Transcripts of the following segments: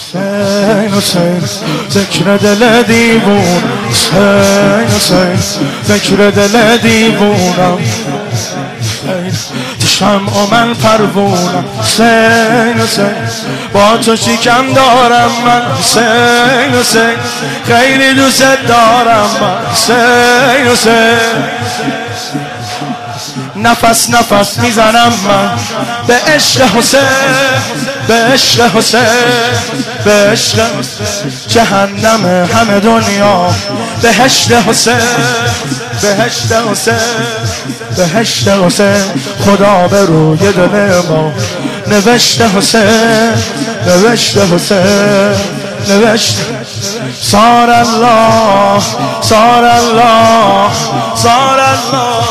حسین حسین ذکر دل دیوون، حسین حسین ذکر دل دیوونم، شمع و من پروونم، حسین حسین با تو شکم دارم من، حسین حسین خیلی دوست دارم من، حسین حسین نفس نفس میزنم من به عشق حسین، به عشق حسین، به عشق جهنم همه دنیا بهشت حسین، بهشت حسین، بهشت حسین خدا به روی دل ما نوشته حسین، نوشته حسین، نوشته صار الله صار الله صار الله.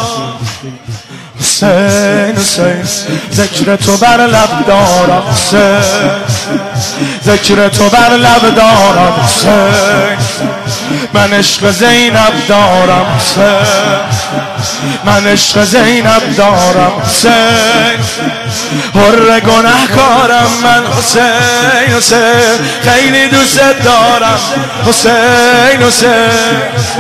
حسین حسین ذکر تو بر لب دارم، حسین ذکر تو بر لب دارم، حسین من عشق زینب دارم، حسین من عشق زینب دارم، حسین حر گناهکارم من، حسین حسین خیلی دوست دارم، حسین حسین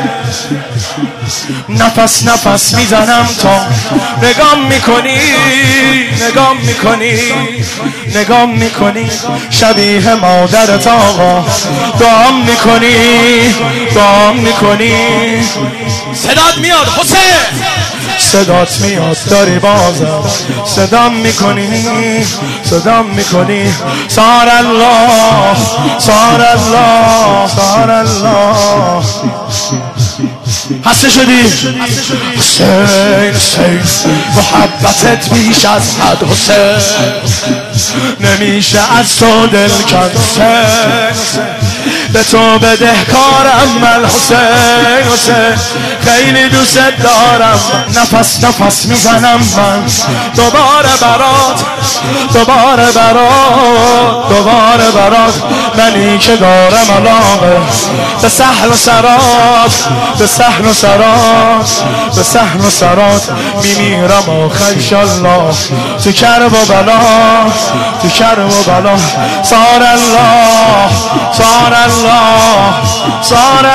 نفس نفس میزنم تا نگام میکنی، نگام میکنی، نگام میکنی شبیه مادرت آقا دعام میکنی، دعام میکنی. صدات میاد حسین، صدات میاد داری بازم صدام میکنی، صدام میکنی صار الله صار الله صار الله. هسته شدی حسین حسین محبتت بیش از حد، حسین نمیشه از تو دل کن، حسین به تو بدهکارم من، حسین حسین خیلی دوست دارم، نفس نفس میزنم من دوباره برات، دوباره برات، دوباره برات منی که دارم علاقه به صحن و سرات، به صحن و سرات، به صحن و سرات میمیرم آخه انشالله تو کرب و بلا، تو کرب و بلا. صار الله صار الله صار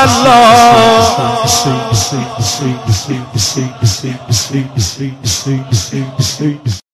الله.